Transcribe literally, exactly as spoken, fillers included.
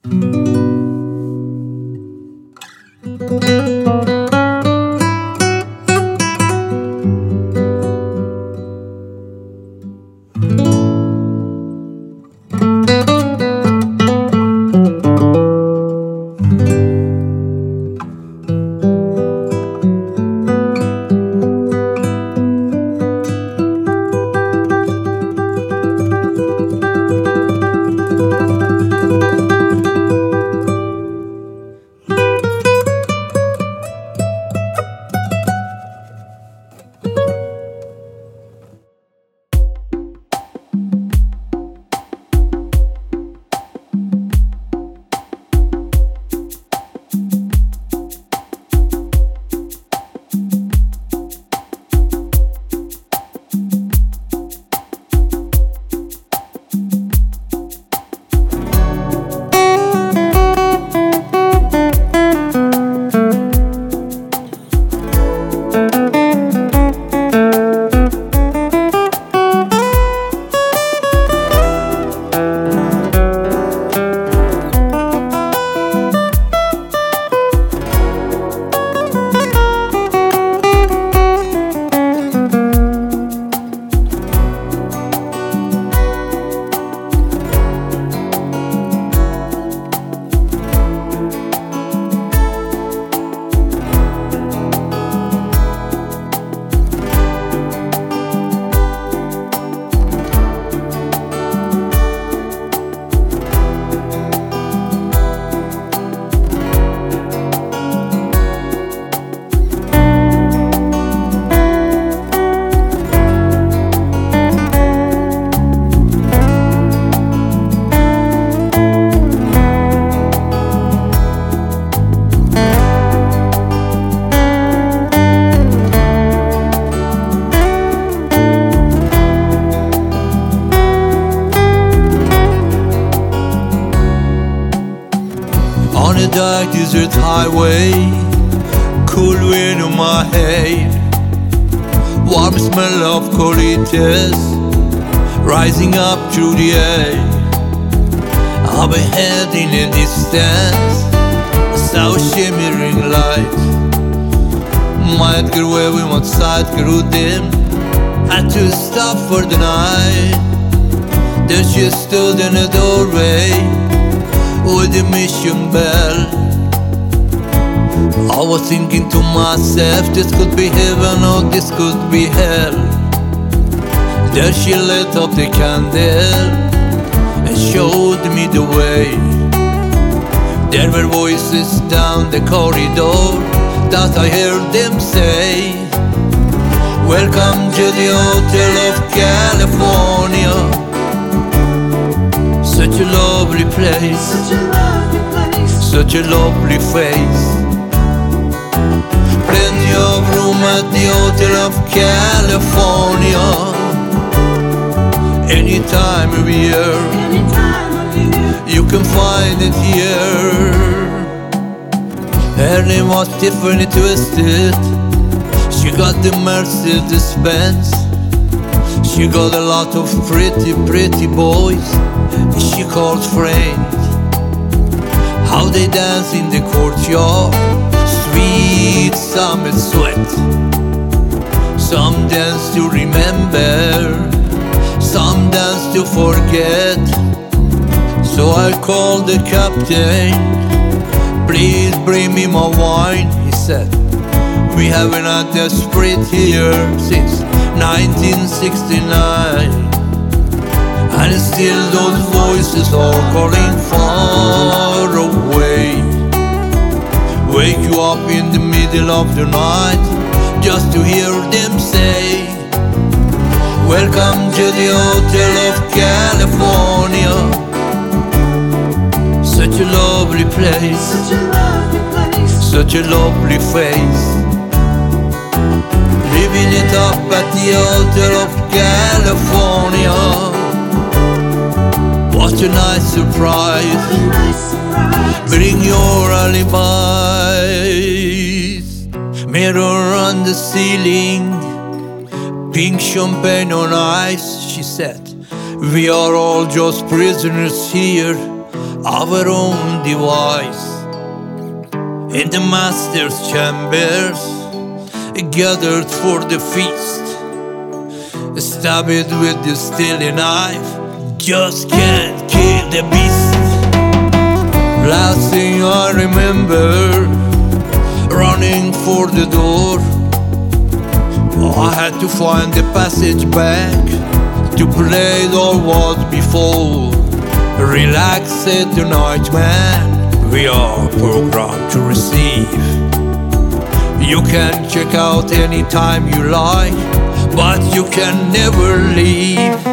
On a dark desert highway, cool wind on my hair, warm smell of colitas rising up through the air. Up ahead in the distance, I saw a shimmering light. My Edgar waving outside grew dim, had to stop for the night. There she stood in a doorway with a mission bell. I was thinking to myself, this could be heaven or this could be hell. There she lit up the candle and showed me the way. There were voices down the corridor that I heard them say, welcome to the Hotel of California. Such a lovely place, Such a lovely place, such a lovely face. Plenty of room at the Hotel of California. Any time of year, any time of year. you can find it here. Her name was Tiffany Twisted. She got the Mercedes Benz. She got a lot of pretty, pretty boys she called friends. How they dance in the courtyard, sweet summer sweat. Some dance to remember, some dance to forget. So I called the captain, please bring me my wine, he said. We haven't had a spree here since nineteen sixty-nine. And still those voices are calling far away. Wake you up in the middle of the night just to hear them say, welcome to the Hotel of California. Such a lovely place, Such a lovely place, such a lovely face. Living it up at the Hotel of California. What a nice surprise. what a nice surprise. Bring your alibis. Mirror on the ceiling, pink champagne on ice, she said. We are all just prisoners here, our own device. In the master's chambers, gathered for the feast, stab it with the steely knife, just can't kill the beast. Last thing I remember, running for the door, I had to find the passage back to play the was before. Relax, said the night man, we are programmed to receive. You can check out anytime you like, but you can never leave.